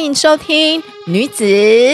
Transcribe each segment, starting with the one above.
迎收听女子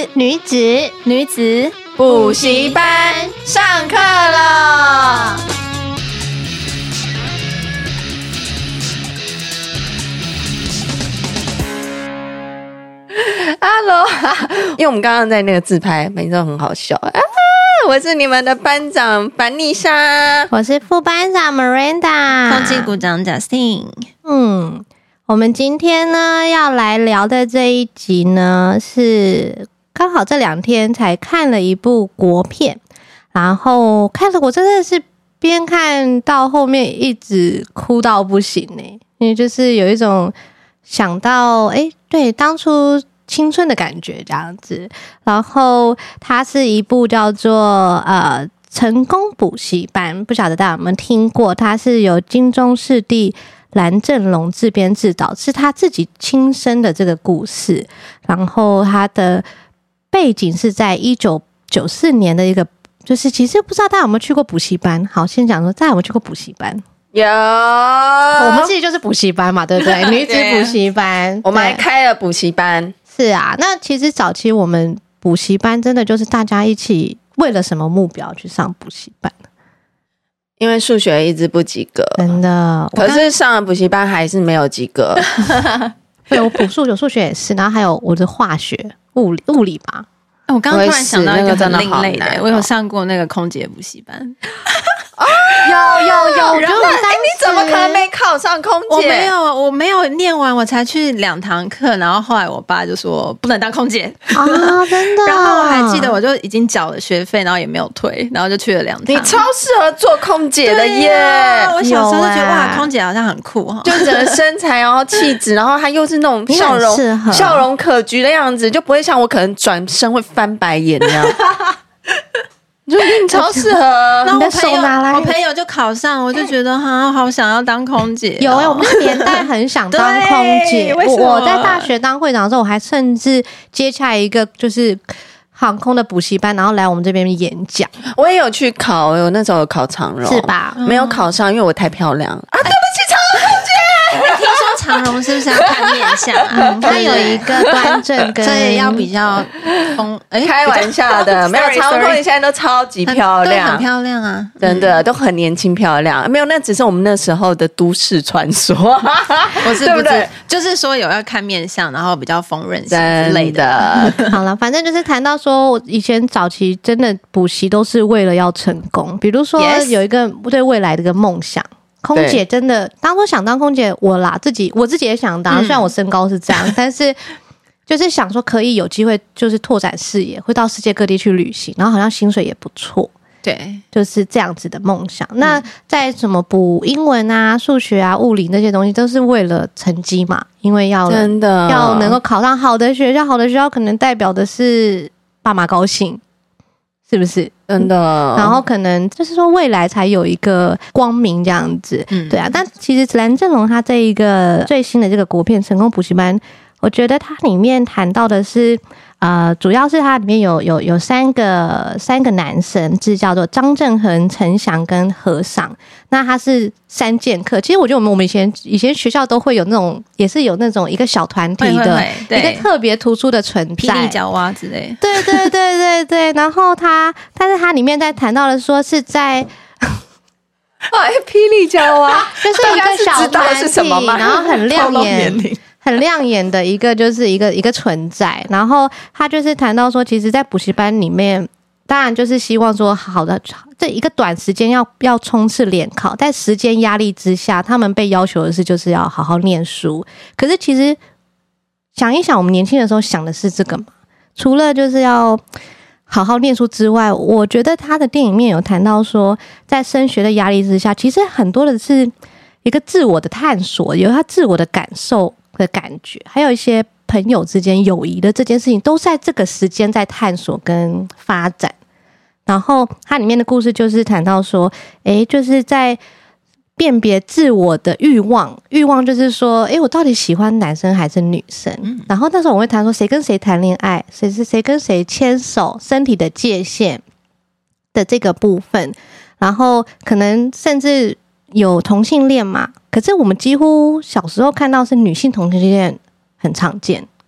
补习班上课了。Hello， 因为我们刚刚在那个自拍，每次都很好笑啊！我是你们的班长班妮莎， 我是副班长 Miranda， 空气股长 Justin。 我们今天呢要来聊的这一集呢，是刚好这2天才看了一部国片，然后看了我真的是边看到后面一直哭到不行欸，因为就是有一种想到对当初青春的感觉这样子。然后它是一部叫做成功补习班，不晓得大家有没有听过，它是由金钟视帝蓝正龙自编自导，是他自己亲身的这个故事。然后他的背景是在1994年的一个，就是其实不知道大家有没有去过补习班。好，先讲说大家有没有去过补习班？ 有， 我们自己就是补习班嘛，对不对？女子补习班， 我们还开了补习班。 是啊，那其实早期我们补习班真的就是大家一起为了什么目标去上补习班？ 因为数学一直不及格， 真的。 可是上了补习班还是没有及格。 对，我补数学也是，然后还有我的化学、物理吧。 我刚刚突然想到一个很另类的，我有上过那个空姐补习班。 有， 然后你怎么可能没考上空姐？ 我没有念完，我才去2堂课，然后后来我爸就说不能当空姐啊，真的。 然后我还记得我就已经缴了学费，然后也没有退，然后就去了2堂。 你超适合做空姐的耶！ 我小时候就觉得哇，空姐好像很酷哈， 就整个身材，然后气质，然后她又是那种笑容可掬的样子，就不会像我可能转身会翻白眼那样。你超适合， 然后我朋友就考上，我就觉得好想要当空姐。 有我们年代很想当空姐。我在大学当会长的时候，我还甚至接洽一个就是航空的补习班，然后来我们这边演讲。 我也有去考，我那时候有考长荣， 是吧？ 没有考上，因为我太漂亮啊！对不起，长荣空姐。 听说长荣是不是要看面相？ 它有一个端正跟， 所以要比较开玩笑的，没有长荣空姐现在都超级漂亮， 很漂亮啊， 真的都很年轻漂亮。没有，那只是我们那时候的都市传说， 不是，就是说有要看面相，然后比较丰润型之类的。 好了，反正就是谈到说，我以前早期真的补习都是为了要成功，比如说有一个对未来的一个梦想。空姐真的，当初想当空姐，我自己也想当，虽然我身高是这样，但是就是想说可以有机会，就是拓展视野，会到世界各地去旅行，然后好像薪水也不错， 对， 就是这样子的梦想。那在什么补英文啊、数学啊、物理那些东西，都是为了成绩嘛，因为要能够考上好的学校，好的学校可能代表的是爸妈高兴。是不是真的？ 然后可能就是说未来才有一个光明这样子，对啊。但其实蓝正龙他这一个最新的这个国片《成功补习班》，我觉得它里面谈到的是，主要是它里面有三个男生，是叫做张正恒、陈翔跟何尚。那他是3剑客，其实我觉得我们以前学校都会有那种，也是有那种一个小团体的一个特别突出的存在， 霹雳角蛙之类。 对。然后但是它里面在谈到的说是在。 霹雳角蛙就是一个小团体，然后很亮眼的一个就是一个存在。然后他就是谈到说，其实，在补习班里面，当然就是希望说好的这一个短时间要冲刺联考，在时间压力之下，他们被要求的是就是要好好念书。可是其实想一想，我们年轻的时候想的是这个嘛，除了就是要好好念书之外，我觉得他的电影面有谈到说，在升学的压力之下，其实很多的是一个自我的探索，有他自我的感受的感觉，还有一些朋友之间友谊的这件事情，都在这个时间在探索跟发展。然后它里面的故事就是谈到说，就是在辨别自我的欲望就是说，我到底喜欢男生还是女生？然后那时候我会谈说，谁跟谁谈恋爱，谁跟谁牵手，身体的界限的这个部分，然后可能甚至有同性恋嘛，可是我们几乎小时候看到是女性同性恋很常见，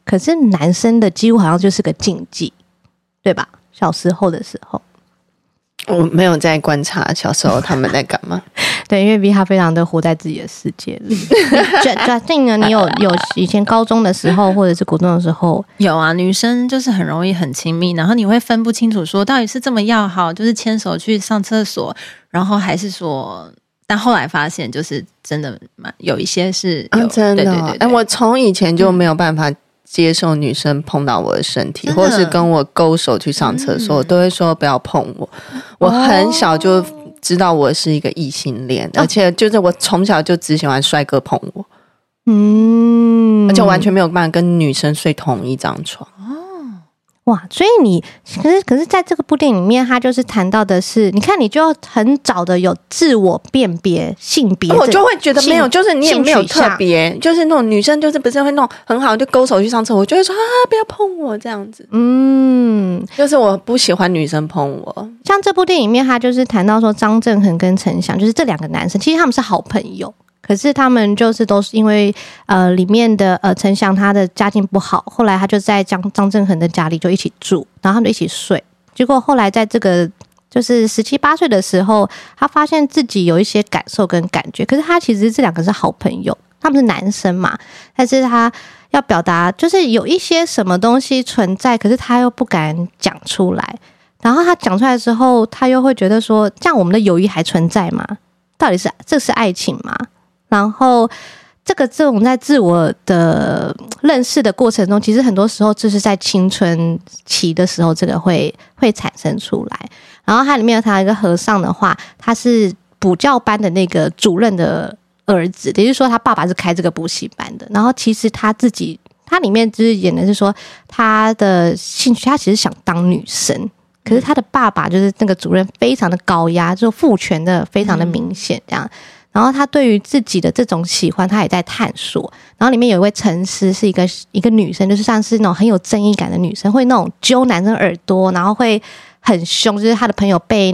可是男生的几乎好像就是个禁忌，对吧？小时候的时候， 我没有在观察小时候他们在干嘛。 对，因为 V 他非常的活在自己的世界里。Justine 呢，你有以前高中的时候或者是国中的时候？ 有啊，女生就是很容易很亲密，然后你会分不清楚说到底是这么要好，就是牵手去上厕所，然后还是说，但后来发现就是真的有一些是有真的哦，对，我从以前就没有办法接受女生碰到我的身体，或是跟我勾手去上厕所，我都会说不要碰我。我很小就知道我是一个异性恋，而且就是我从小就只喜欢帅哥碰我，而且完全没有办法跟女生睡同一张床。 哇，所以你可是在这个部电影里面，他就是谈到的是，你看你就很早的有自我辨别性别， 我就会觉得没有，就是你也没有特别，就是那种女生就是不是会那种很好就勾手去上厕所，我就会说不要碰我这样子。就是我不喜欢女生碰我。 像这部电影里面，他就是谈到说张振恒跟陈翔，就是这两个男生，其实他们是好朋友。可是他们就是都是因为里面的陈翔他的家境不好，后来他就在张振恒的家里就一起住，然后他们就一起睡。结果后来在这个就是17、18岁的时候，他发现自己有一些感受跟感觉，可是他其实这两个是好朋友，他们是男生嘛，但是他要表达就是有一些什么东西存在，可是他又不敢讲出来。然后他讲出来之后，他又会觉得说，这样我们的友谊还存在吗？到底是这是爱情吗？然后这种在自我的认识的过程中，其实很多时候就是在青春期的时候，这个会产生出来。然后它里面有谈到一个和尚的话，他是补教班的那个主任的儿子，也就是说他爸爸是开这个补习班的。然后其实他自己，他里面就是演的是说他的兴趣，他其实想当女生，可是他的爸爸就是那个主任非常的高压，就父权的非常的明显这样。然后他对于自己的这种喜欢，他也在探索。然后里面有一位沉思，是一个女生，就是像是那种很有正义感的女生，会那种揪男生耳朵，然后会很凶。就是他的朋友被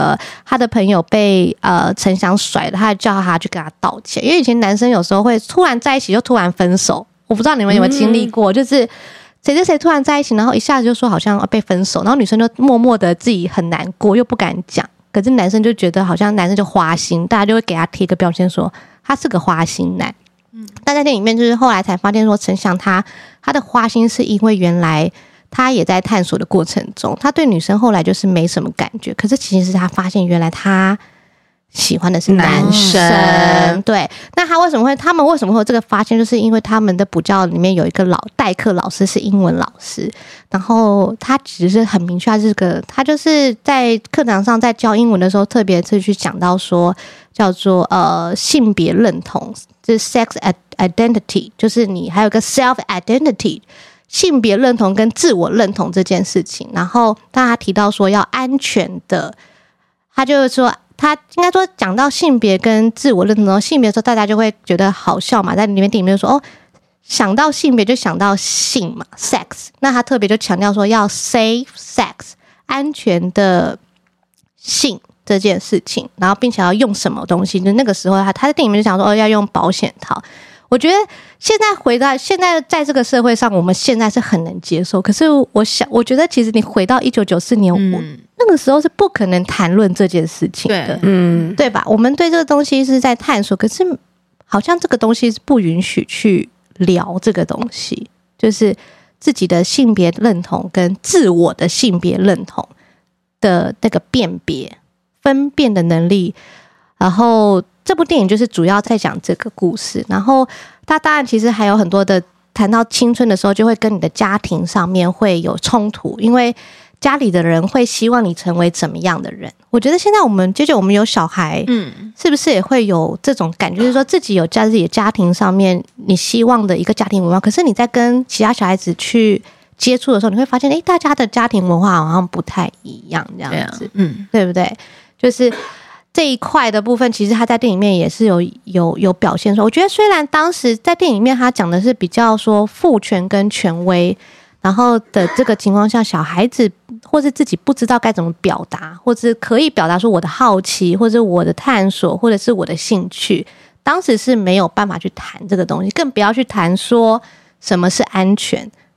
陈翔甩了，他叫他去跟他道歉。因为以前男生有时候会突然在一起，又突然分手。我不知道你们有没有经历过，就是谁跟谁突然在一起，然后一下子就说好像被分手，然后女生就默默的自己很难过，又不敢讲。可是男生就觉得好像男生就花心，大家就会给他贴一个标签说他是个花心男。但在电影里面就是后来才发现说，陈翔他的花心是因为原来他也在探索的过程中，他对女生后来就是没什么感觉，可是其实是他发现原来他喜欢的是男生。对，那他们为什么会有这个发现，就是因为他们的补教里面有一个代课老师是英文老师，然后他其实很明确，他就是在课堂上在教英文的时候，特别是去讲到说叫做性别认同，就是 sex identity， 就是你还有个 self identity， 性别认同跟自我认同这件事情。然后当他提到说要安全的，他就是说他应该说讲到性别跟自我认同性别的时候，大家就会觉得好笑嘛，在里面电影里面说想到性别就想到性嘛 sex， 那他特别就强调说要 safe sex， 安全的性这件事情，然后并且要用什么东西，就那个时候他在电影里面就讲说要用保险套。我觉得现在在这个社会上，我们现在是很能接受，可是我觉得其实你回到1994年，那个时候是不可能谈论这件事情的，对吧？我们对这个东西是在探索，可是好像这个东西是不允许去聊这个东西，就是自己的性别认同跟自我的性别认同的那个辨别分辨的能力。然后这部电影就是主要在讲这个故事，然后它当然其实还有很多的谈到青春的时候，就会跟你的家庭上面会有冲突，因为家里的人会希望你成为怎么样的人。我觉得现在我们有小孩，是不是也会有这种感觉，就是说自己有在自己的家庭上面你希望的一个家庭文化，可是你在跟其他小孩子去接触的时候，你会发现大家的家庭文化好像不太一样这样子，对不对？就是这一块的部分，其实他在电影里面也是有表现说，我觉得虽然当时在电影里面他讲的是比较说父权跟权威，然后的这个情况下，小孩子或是自己不知道该怎么表达，或者可以表达出我的好奇，或者我的探索，或者是我的兴趣，当时是没有办法去谈这个东西，更不要去谈说什么是安全。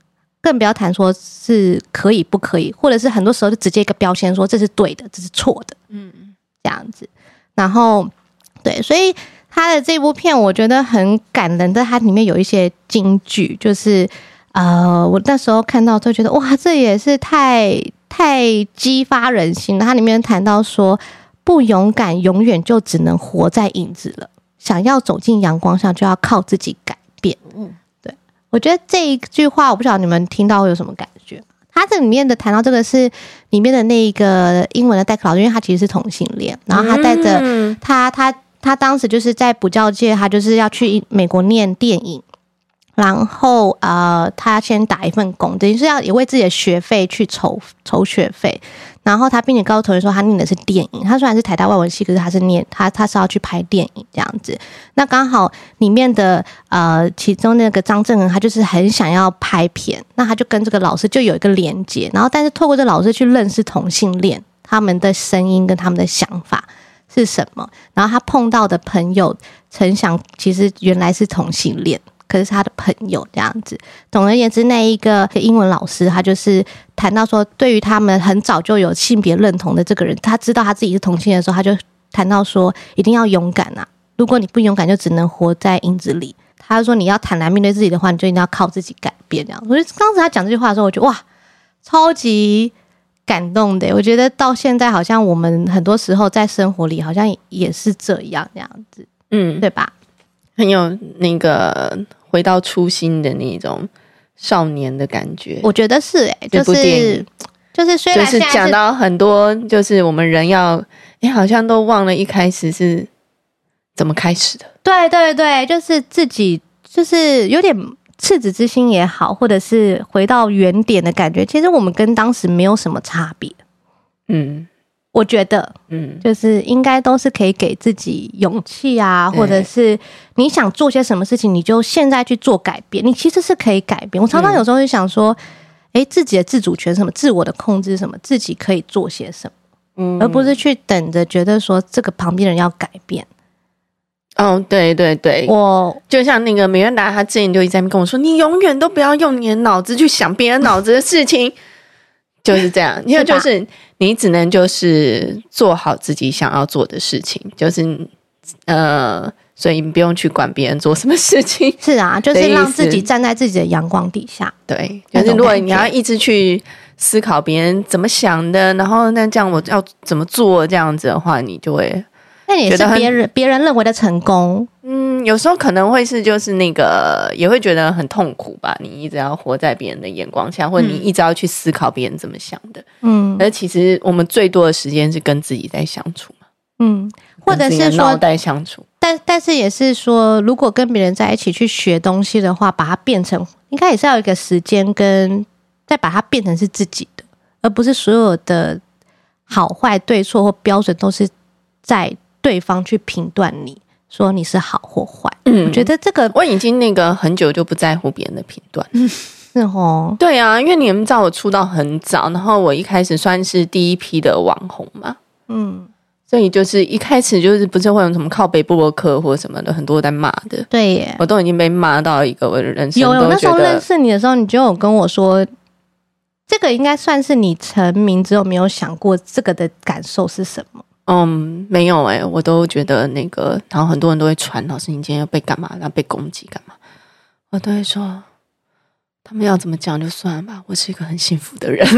更不要谈说是可以不可以，或者是很多时候就直接一个标签说这是对的，这是错的，这样子。然后对，所以他的这部片我觉得很感人，但它里面有一些金句，就是我那时候看到就觉得哇，这也是太激发人心了。它里面谈到说，不勇敢永远就只能活在影子了，想要走进阳光下就要靠自己改变。对，我觉得这一句话我不晓得你们听到会有什么感觉。他这里面的谈到这个是里面的那个英文的代课老师，因为他其实是同性恋，然后他带着他当时就是在补教界，他就是要去美国念电影，然后他先打一份工，等于是也为自己的学费去筹学费，然后他并且告诉同学说他念的是电影，他虽然是台大外文系，可是他是要去拍电影这样子。那刚好里面的其中那个张正恩，他就是很想要拍片，那他就跟这个老师就有一个连结，然后但是透过这个老师去认识同性恋，他们的声音跟他们的想法是什么，然后他碰到的朋友陈翔其实原来是同性恋，可是他的朋友这样子。总而言之，那一个英文老师他就是谈到说，对于他们很早就有性别认同的这个人，他知道他自己是同性恋的时候，他就谈到说一定要勇敢啊，如果你不勇敢就只能活在影子里。他说你要坦然面对自己的话，你就一定要靠自己改变这样。所以当时他讲这句话的时候，我觉得哇，超级感动的。我觉得到现在好像我们很多时候在生活里好像也是这样子，对吧？ 很有那个回到初心的那种少年的感觉。 我觉得是就是虽然就是讲到很多，就是我们人要好像都忘了一开始是怎么开始的。对对对，就是自己就是有点赤子之心也好，或者是回到原点的感觉，其实我们跟当时没有什么差别。我觉得就是应该都是可以给自己勇气啊，或者是你想做些什么事情，你就现在去做改变，你其实是可以改变。我常常有时候就想说自己的自主权什么，自我的控制什么，自己可以做些什么，而不是去等着觉得说这个旁边人要改变。 对对对，我就像那个美元达，他之前就一直在跟我说，你永远都不要用你的脑子去想别人脑子的事情，就是这样。因为就是你只能就是做好自己想要做的事情，就是所以你不用去管别人做什么事情。是啊，就是让自己站在自己的阳光底下。对，就是如果你要一直去思考别人怎么想的，然后那这样我要怎么做这样子的话，你就会。那也是别人认为的成功。有时候可能会是就是那个也会觉得很痛苦吧，你一直要活在别人的眼光下，或者你一直要去思考别人怎么想的。而其实我们最多的时间是跟自己在相处嘛。或者是说脑袋相处。但是也是说，如果跟别人在一起去学东西的话，把它变成应该也是要有一个时间跟再把它变成是自己的，而不是所有的好坏对错或标准都是在对方去评断你说你是好或坏。我觉得这个我已经那个很久就不在乎别人的评断。是哦，对啊，因为你们知道我出道很早，然后我一开始算是第一批的网红嘛。所以就是一开始就是不是会有什么靠北部落客或什么的，很多在骂的。对耶，我都已经被骂到一个我的人生都觉得。有那时候认识你的时候，你就有跟我说，这个应该算是你成名之后没有想过这个的感受是什么。没有我都觉得那个，然后很多人都会传，老师你今天又被干嘛，然后被攻击干嘛，我都会说他们要怎么讲就算了吧，我是一个很幸福的人。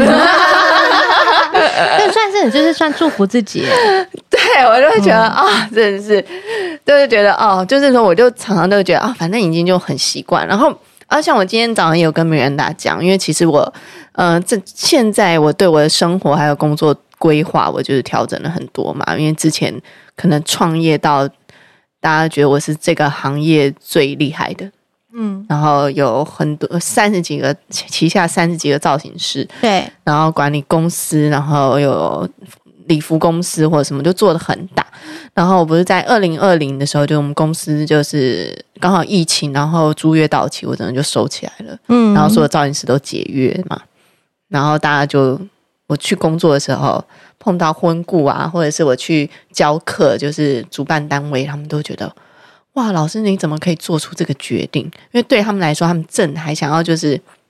这算是你就是算祝福自己。对，我就会觉得真的是就是觉得就是说我就常常都会觉得反正已经就很习惯。然后像我今天早上也有跟米兰达讲，因为其实我现在我对我的生活还有工作规划我就是调整了很多嘛，因为之前可能创业到大家觉得我是这个行业最厉害的，然后有很多30几个旗下30几个造型师，对，然后管理公司，然后有礼服公司或者什么，就做得很大。然后我不是在2020的时候，就我们公司就是刚好疫情，然后租约到期，我整个就收起来了，然后所有造型师都解约嘛，然后大家就我去工作的时候碰到婚顾啊，或者是我去教课，就是主办单位他们都觉得哇，老师你怎么可以做出这个决定？因为对他们来说，他们正还想要就是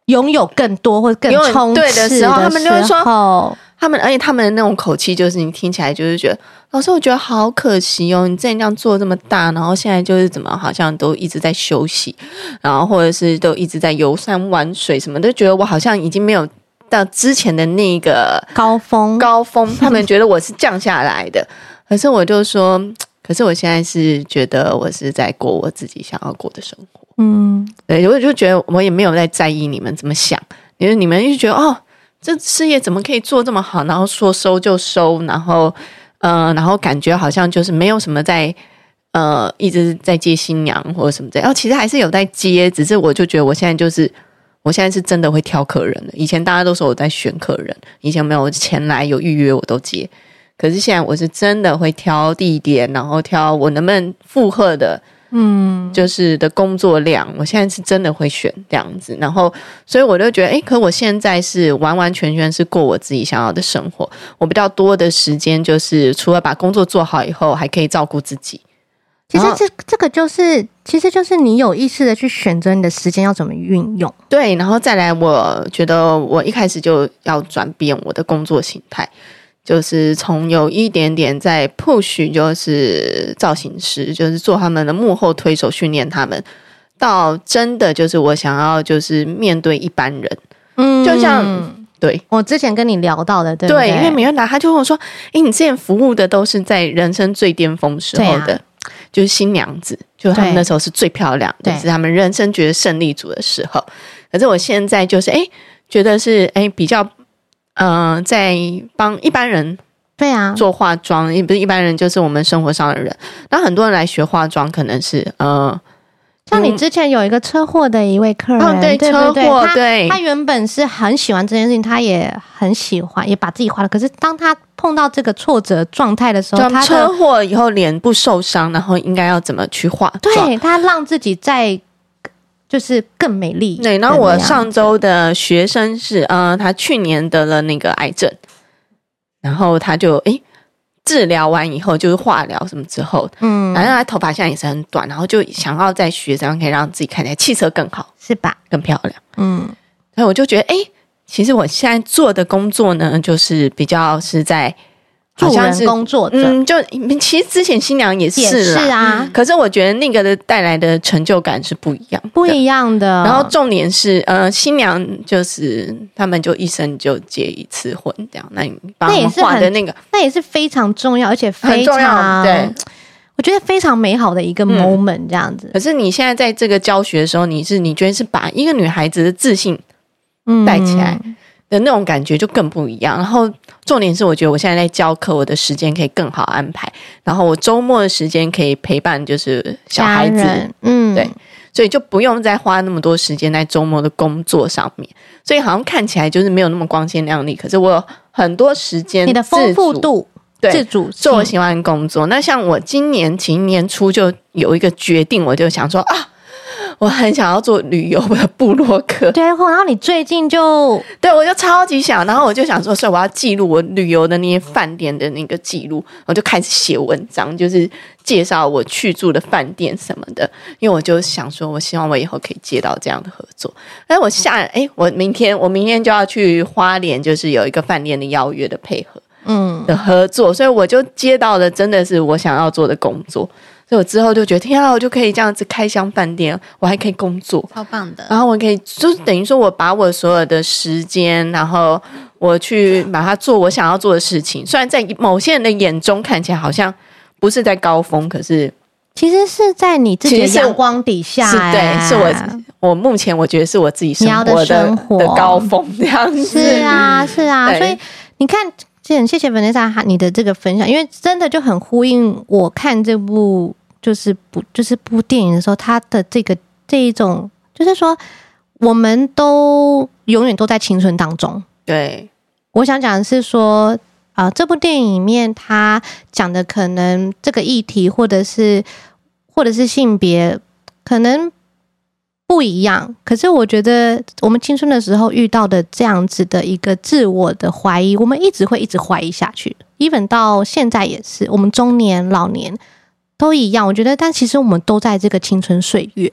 拥有更多或者更冲刺的时候，他们就会说，而且他们的那种口气，就是你听起来就是觉得，老师，我觉得好可惜哦，你之前这样做这么大，然后现在就是怎么好像都一直在休息，然后或者是都一直在游山玩水什么，都觉得我好像已经没有到之前的那个高峰， 他们觉得我是降下来的，可是我就说，可是我现在是觉得我是在过我自己想要过的生活。对，我就觉得我也没有在在意你们怎么想，因为你们就觉得哦，这事业怎么可以做这么好，然后说收就收，然后感觉好像就是没有什么在一直在接新娘或者什么的，然后其实还是有在接，只是我就觉得我现在是真的会挑客人了。以前大家都说我在选客人，以前没有前来有预约我都接，可是现在我是真的会挑地点，然后挑我能不能负荷的。就是的工作量，我现在是真的会选这样子，然后所以我就觉得，可我现在是完完全全是过我自己想要的生活。我比较多的时间就是除了把工作做好以后，还可以照顾自己。 其实这个其实就是你有意识的去选择你的时间要怎么运用。 对，然后再来，我觉得我一开始就要转变我的工作形态。就是从有一点点在 push 就是造型师，就是做他们的幕后推手训练他们，到真的就是我想要就是面对一般人，就像对我之前跟你聊到的，对不对？ 对，因为米兰达他就跟我说，你之前服务的都是在人生最巅峰时候的，就是新娘子，就他们那时候是最漂亮的，是他们人生觉得胜利组的时候。可是我现在就是觉得是比较。在帮一般人对啊做化妆，也不是一般人，就是我们生活上的人。那很多人来学化妆，可能是像你之前有一个车祸的一位客人， 对车祸，对， 他原本是很喜欢这件事情，他也很喜欢，也把自己画了。可是当他碰到这个挫折状态的时候，他车祸以后脸部受伤，然后应该要怎么去化妆？ 对，他让自己在。就是更美丽。 对，然后我上周的学生是他去年得了那个癌症，然后他就治疗完以后就是化疗什么之后，然后他头发现在也是很短，然后就想要再学怎样可以让自己看起来气色更好， 是吧？ 更漂亮。所以我就觉得其实我现在做的工作呢，就是比较是在。 助人工作者， 就其实之前新娘也是啊， 可是我觉得那个的带来的成就感是不一样的。然后重点是，新娘就是他们就一生就结一次婚，这样。那你帮他们画的那也是非常重要，而且非常对， 我觉得非常美好的一个 moment 这样子。 可是你现在在这个教学的时候，你觉得是把一个女孩子的自信带起来。的那种感觉就更不一样，然后重点是我觉得我现在在教课，我的时间可以更好安排，然后我周末的时间可以陪伴就是小孩子，对，所以就不用再花那么多时间在周末的工作上面，所以好像看起来就是没有那么光鲜亮丽，可是我有很多时间你的丰富度自主做我喜欢的工作。那像我今年年初就有一个决定，我就想说我很想要做旅游的部落客， 对，然后你最近就对我就超级想，然后我就想说，所以我要记录我旅游的那些饭店的那个记录，我就开始写文章，就是介绍我去住的饭店什么的，因为我就想说，我希望我以后可以接到这样的合作。但我明天就要去花莲，就是有一个饭店的邀约的配合，的合作，所以我就接到了真的是我想要做的工作。所以我之后就觉得天啊，我就可以这样子开箱饭店，我还可以工作， 超棒的。 然后我可以就是等于说我把我所有的时间，然后我去把它做我想要做的事情。虽然在某些人的眼中看起来好像不是在高峰，可是其实是在你自己的阳光底下， 对，是我目前我觉得是我自己生活的高峰这样子。 是啊，所以你看。很谢谢 Vanessa 你的这个分享，因为真的就很呼应我看这部就是部电影的时候，它的这一种就是说，我们都永远都在青春当中。对，我想讲的是说，这部电影里面它讲的可能这个议题或者是性别可能不一样，可是我觉得我们青春的时候遇到的这样子的一个自我的怀疑，我们一直会一直怀疑下去 even 到现在也是，我们中年老年都一样，我觉得但其实我们都在这个青春岁月，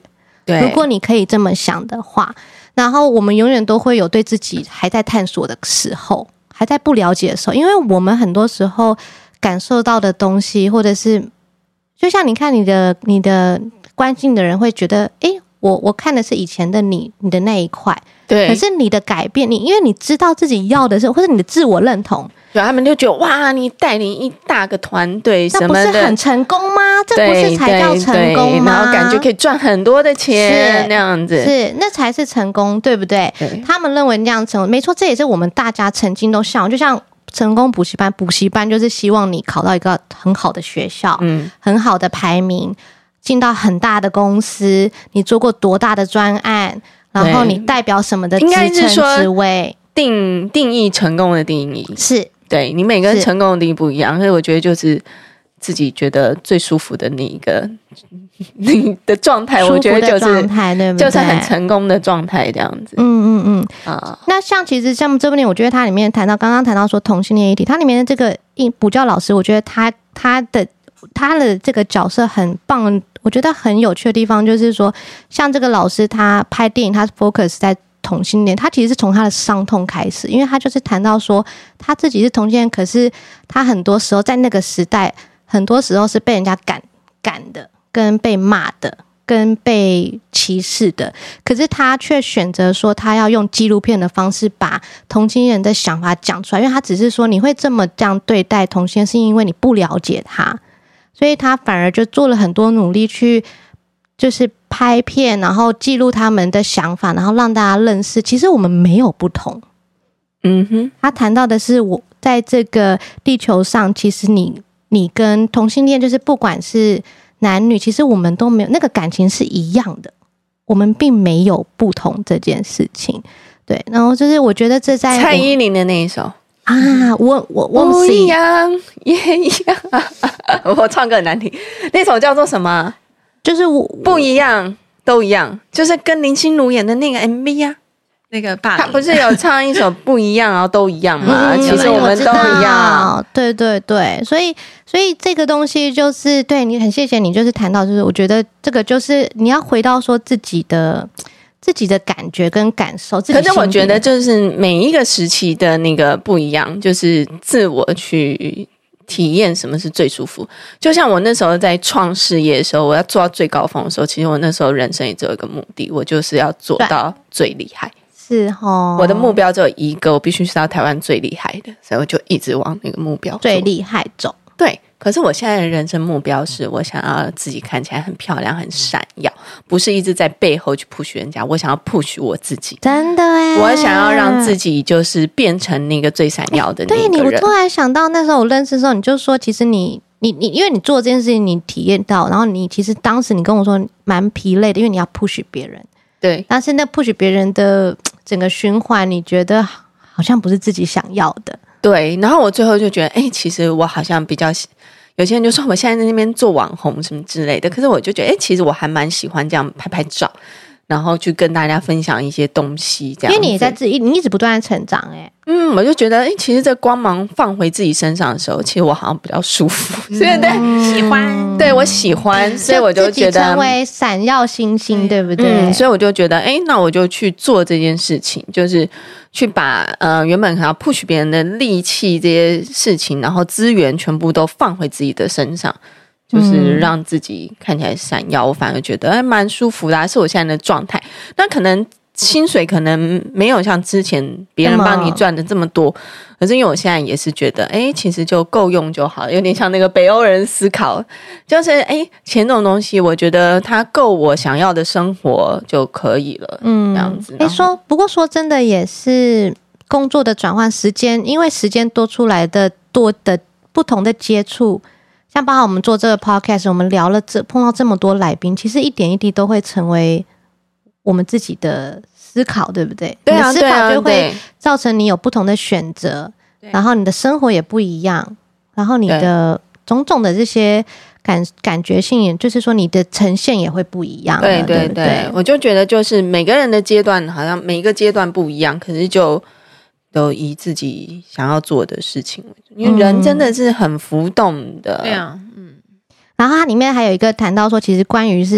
对， 如果你可以这么想的话，然后我们永远都会有对自己还在探索的时候，还在不了解的时候，因为我们很多时候感受到的东西，或者是就像你看你的关心的人会觉得，诶，我看的是以前的你的那一块， 对， 可是你的改变，因为你知道自己要的是，或者你的自我认同， 对，他们就觉得哇，你带领一大个团队什么的， 那不是很成功吗？这不是才叫成功吗？ 然后感觉可以赚很多的钱，那样子是那才是成功，对不对？他们认为那样成功，没错，这也是我们大家曾经都想，就像成功补习班就是希望你考到一个很好的学校，很好的排名，进到很大的公司，你做过多大的专案，然后你代表什么的职称职位， 定义成功的定义是对你每个人成功的定义不一样，所以我觉得就是自己觉得最舒服的你的状态，我觉得就是很成功的状态这样子。 那其实像这部电影，我觉得它里面刚刚谈到说同性恋议题，它里面的这个补教老师，我觉得他的这个角色很棒，我觉得很有趣的地方就是说，像这个老师他拍电影，他 focus 在同性恋，他其实是从他的伤痛开始，因为他就是谈到说他自己是同性恋，可是他很多时候在那个时代，很多时候是被人家赶的，跟被骂的，跟被歧视的，可是他却选择说他要用纪录片的方式把同性恋的想法讲出来，因为他只是说你会这样对待同性恋是因为你不了解他，所以他反而就做了很多努力去就是拍片，然后记录他们的想法，然后让大家认识其实我们没有不同。他谈到的是我在这个地球上，其实你跟同性恋就是不管是男女，其实我们都没有那个感情是一样的，我们并没有不同这件事情。对，然后就是我觉得这在蔡依林的那一首啊，我不一样也一样我唱歌很难听，那首叫做什么？就是不一样都一样，就是跟林心如演的那个 MV 啊， 那个爸， 他不是有唱一首不一样然后都一样吗？其实我们都一样。 对对对，所以这个东西就是对你很谢谢你，就是谈到就是我觉得这个就是你要回到说自己的感觉跟感受。可是我觉得就是每一个时期的那个不一样，就是自我去体验什么是最舒服。就像我那时候在创事业的时候，我要做到最高峰的时候，其实我那时候人生也只有一个目的，我就是要做到最厉害。 是齁， 我的目标只有一个，我必须是到台湾最厉害的，所以我就一直往那个目标最厉害走。 对，可是我现在的人生目标是我想要自己看起来很漂亮很闪耀，不是一直在背后去 push 人家，我想要 push 我自己。 真的耶， 我想要让自己就是变成那个最闪耀的那个人。 对，我突然想到那时候我认识的时候，你就说其实你因为你做这件事情你体验到，然后你其实当时你跟我说蛮疲累的，因为你要 push 别人。 对，但是那 push 别人的整个循环，你觉得好像不是自己想要的。 对，然后我最后就觉得，其实我好像比较，有些人就说我现在在那边做网红什么之类的，可是我就觉得，其实我还蛮喜欢这样拍照，然后去跟大家分享一些东西，这样。因为你在你一直不断的成长， 我就觉得，其实这光芒放回自己身上的时候，其实我好像比较舒服，所以对喜欢， 对我喜欢，所以我就觉得成为闪耀星星，对不对？ 所以我就觉得，那我就去做这件事情，就是去把原本可能要 push 别人的力气这些事情，然后资源全部都放回自己的身上。就是让自己看起来闪耀，我反而觉得蛮舒服的，是我现在的状态。那可能薪水可能没有像之前别人帮你赚的这么多，可是因为我现在也是觉得，其实就够用就好了，有点像那个北欧人思考，就是钱这种东西，我觉得它够我想要的生活就可以了，这样子。 不过说真的，也是工作的转换时间，因为时间多出来的多的不同的接触。像包括我们做这个 podcast， 我们聊了碰到这么多来宾，其实一点一滴都会成为我们自己的思考，对不对？ 对啊， 你的思考就会造成你有不同的选择，然后你的生活也不一样，然后你的种种的这些感觉性，就是说你的呈现也会不一样。 对对对，我就觉得就是每个人的阶段好像每一个阶段不一样，可是就都以自己想要做的事情为主，因为人真的是很浮动的。 对啊， 然后它里面还有一个谈到说，其实关于是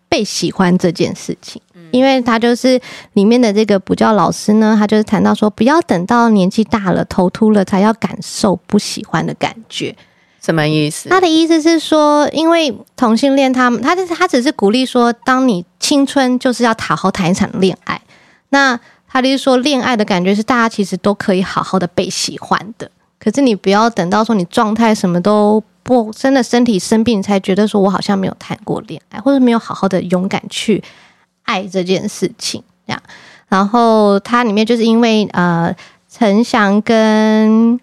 被喜欢这件事情。因为他就是里面的这个补教老师呢，他就是谈到说，不要等到年纪大了头秃了才要感受不喜欢的感觉。 什么意思？ 他的意思是说，因为同性恋他只是鼓励说，当你青春就是要好好谈一场恋爱。那他的意思说，恋爱的感觉是大家其实都可以好好的被喜欢的，可是你不要等到说你状态什么都不真的身体生病，你才觉得说我好像没有谈过恋爱，或者没有好好的勇敢去爱这件事情这样。然后它里面就是因为陈翔跟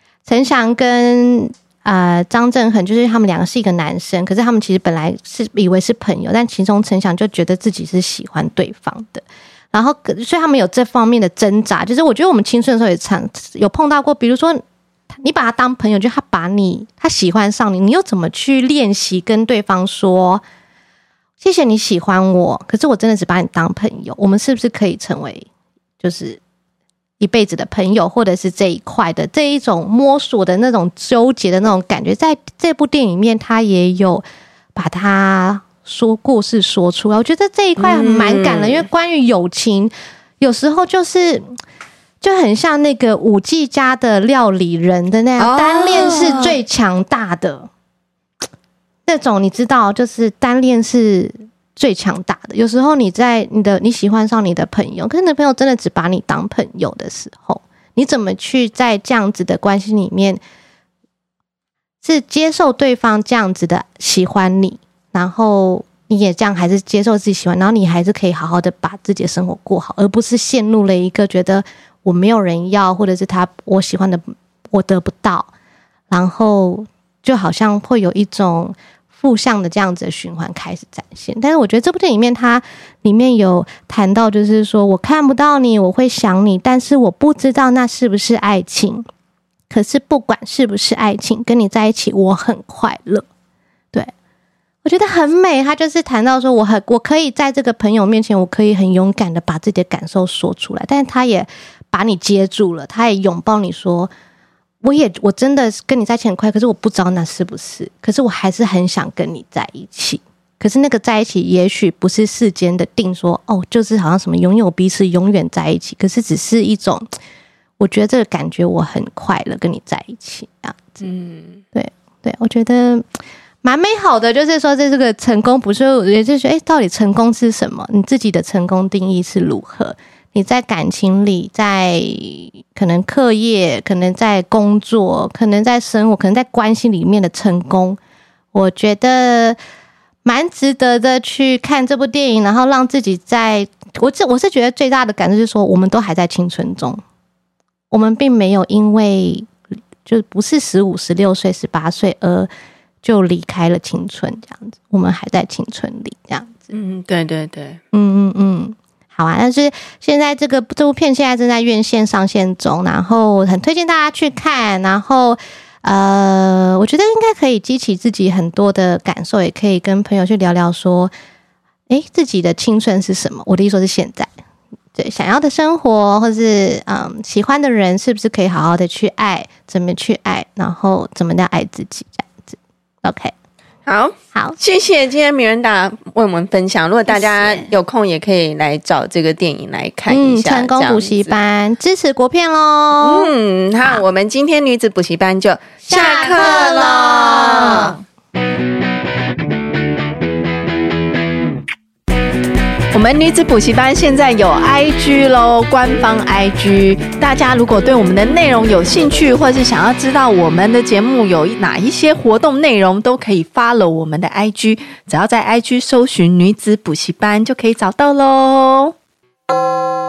张振恒，就是他们两个是一个男生，可是他们其实本来是以为是朋友，但其中陈翔就觉得自己是喜欢对方的，然后所以他们有这方面的挣扎。就是我觉得我们青春的时候也有碰到过，比如说你把他当朋友，就他喜欢上你，你又怎么去练习跟对方说谢谢你喜欢我，可是我真的只把你当朋友，我们是不是可以成为就是一辈子的朋友，或者是这一块的这一种摸索的那种纠结的那种感觉。在这部电影里面他也有把他故事说出来，我觉得这一块很蛮感人。因为关于友情有时候就很像那个五 G 家的料理人的那样，单恋是最强大的那种，你知道，就是单恋是最强大的。有时候你在你喜欢上你的朋友，可是你的朋友真的只把你当朋友的时候，你怎么去在这样子的关系里面是接受对方这样子的喜欢你，然后你也这样还是接受自己喜欢，然后你还是可以好好的把自己的生活过好，而不是陷入了一个觉得我没有人要，或者是我喜欢的我得不到，然后就好像会有一种负向的这样子的循环开始展现。但是我觉得这部电影它里面有谈到，就是说我看不到你，我会想你，但是我不知道那是不是爱情，可是不管是不是爱情，跟你在一起我很快乐。对，我觉得很美。他就是谈到说我可以在这个朋友面前，我可以很勇敢的把自己的感受说出来，但是他也把你接住了，他也拥抱你说我真的跟你在一起很快，可是我不知道那是不是，可是我还是很想跟你在一起。可是那个在一起也许不是世间的定说就是好像什么拥有彼此永远在一起，可是只是一种我觉得这个感觉我很快乐跟你在一起这样子。对，我觉得蛮美好的。就是说这个成功不是，也就是说到底成功是什么，你自己的成功定义是如何，你在感情里，在可能课业，可能在工作，可能在生活，可能在关系里面的成功，我觉得蛮值得的去看这部电影，然后让自己我是觉得最大的感受就是说，我们都还在青春中，我们并没有因为就不是15、16岁、18岁而就离开了青春这样子，我们还在青春里这样子。 对， 好啊，但是现在这部片现在正在院线上线中，然后很推荐大家去看，然后我觉得应该可以激起自己很多的感受，也可以跟朋友去聊聊说自己的青春是什么。我的意思说是现在对想要的生活，或是喜欢的人是不是可以好好的去爱，怎么去爱，然后怎么样爱自己这样子。 OK，好， 谢谢今天米兰达为我们分享。如果大家有空也可以来找这个电影来看一下。 成功补习班支持国片咯。 好，我们今天女子补习班就下课了。我们女子补习班现在有 IG 咯，官方 IG。大家如果对我们的内容有兴趣，或是想要知道我们的节目有哪一些活动内容，都可以 follow 我们的 IG， 只要在 IG 搜寻女子补习班就可以找到咯。